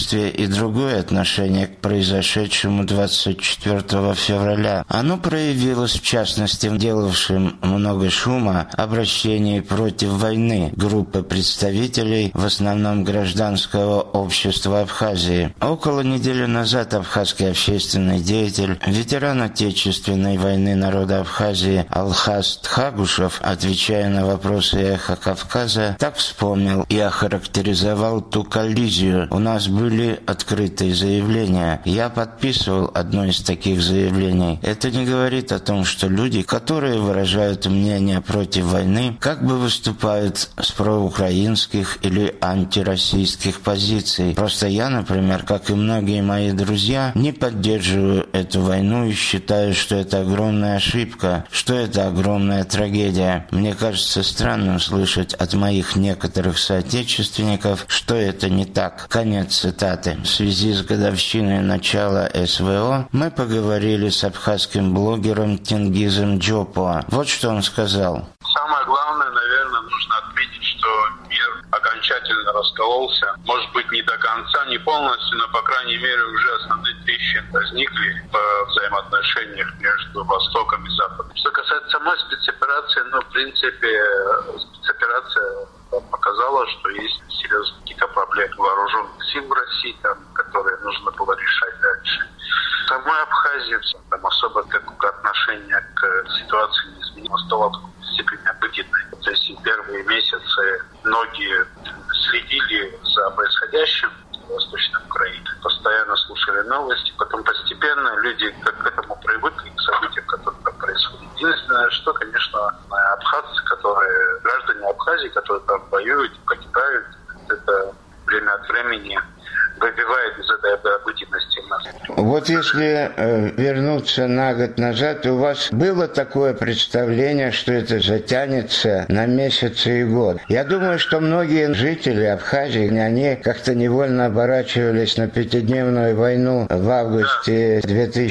сочувствие и другое отношение к произошедшему 24 февраля. Оно проявилось, в частности, в делавшем много шума обращении против войны группы представителей, в основном гражданского общества Абхазии. Около недели назад абхазский общественный деятель, ветеран Отечественной войны народа Абхазии Алхаз Тхагушев, отвечая на вопросы «Эхо Кавказа», так вспомнил и охарактеризовал ту коллизию. У нас были открытые заявления. Я подписывал одно из таких заявлений. Это не говорит о том, что люди, которые выражают мнение против войны, как бы выступают с проукраинских или антироссийских позиций. Просто я, например, как и многие мои друзья, не поддерживаю эту войну и считаю, что это огромная ошибка, что это огромная трагедия. Мне кажется странным слышать от моих некоторых соотечественников, что это не так. Конец цитаты. В связи с годовщиной начала СВО мы поговорили с абхазским блогером Тенгизом Джопуа. Вот что он сказал. Самое главное, наверное, нужно отметить, что мир окончательно раскололся. Может быть, не до конца, не полностью, но, по крайней мере, уже основные трещины возникли в взаимоотношениях между Востоком и Западом. Что касается самой спецоперации, в принципе, спецоперация показала, что есть серьезные какие-то проблемы вооруженных сил в России, которые нужно было решать дальше. В самой Абхазии особо такое отношение к ситуации не изменилось, стало в степени обыденной. То есть первые месяцы многие следили за происходящим в Восточной Украине, постоянно слушали новости, потом постепенно люди к этому привыкли, к событиям, которые там происходят. Единственное, что, конечно, абхазцы, граждане Абхазии, которые там воюют, погибают, это время от времени выбивает из этой обыденности нас. Вот если вернуться на год назад, у вас было такое представление, что это затянется на месяцы и год? Я думаю, что многие жители Абхазии, они как-то невольно оборачивались на пятидневную войну в августе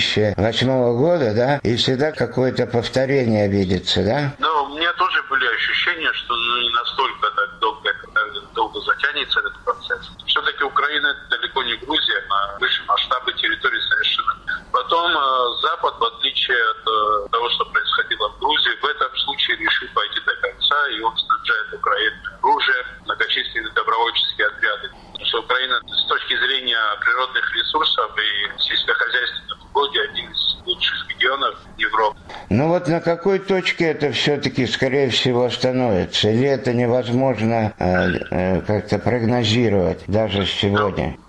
2008 года, да? И всегда какое-то повторение видится, да? У меня тоже были ощущения, что не настолько так долго затянется этот процесс. Все-таки Украина это далеко не Грузия, на высшем масштабе территории совершенно. Потом Запад, в отличие от того, что происходило в Грузии, в этом случае решил пойти до конца, и он снабжает Украину оружием, многочисленные добровольческие отряды. Потому что Украина с точки зрения природных ресурсов и сельскохозяйственных угодий один из лучших регионов Европы. Вот на какой точке это все-таки, скорее всего, остановится? Или это невозможно как-то прогнозировать даже сегодня?